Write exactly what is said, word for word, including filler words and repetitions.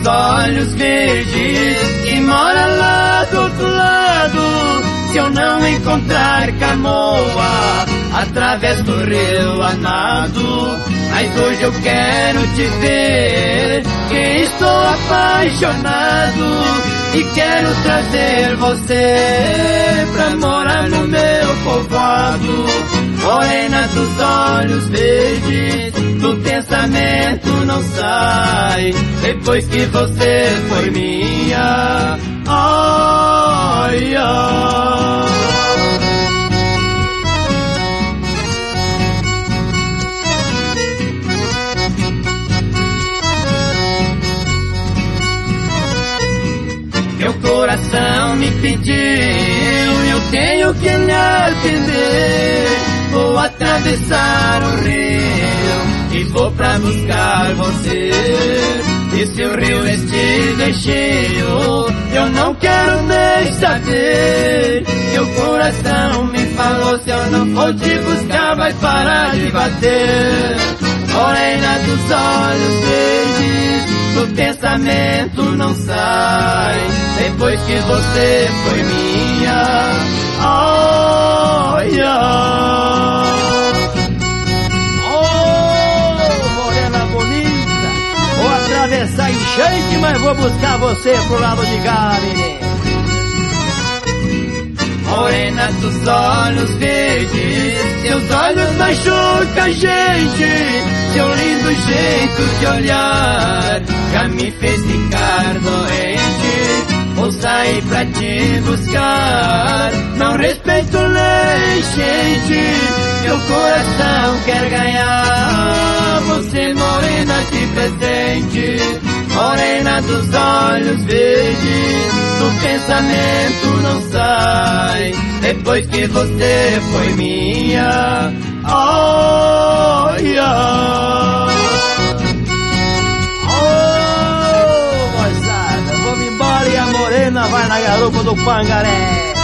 dos olhos verdes que mora lá do outro lado. Se eu não encontrar Camoa, através do rio a nado. Mas hoje eu quero te ver, que estou apaixonado e quero trazer você pra morar no meu povoado. Morena dos olhos verdes, do pensamento não sai, depois que você foi minha. Ai, ai. Meu coração me pediu, eu tenho que lhe atender. Vou atravessar o rio e vou pra buscar você. E se o rio estiver cheio, eu não quero nem saber. Meu coração me falou, se eu não for te buscar, vai parar de bater. Morena dos olhos verdes, do pensamento não sai, depois que você foi minha. Ai, ai. Oh, morena bonita, vou atravessar enchente, mas vou buscar você pro lado de cá, menina. Morena dos olhos verdes, seus olhos machucam a gente. Seu lindo jeito de olhar já me fez ficar doente. Vou sair pra te buscar, não respeito nem gente. Meu coração quer ganhar você, morena de presente. Morena dos olhos verdes, do pensamento não sai, depois que você foi minha. Ai, ai. Oh, moçada, vamos embora e a morena vai na garupa do Pangaré.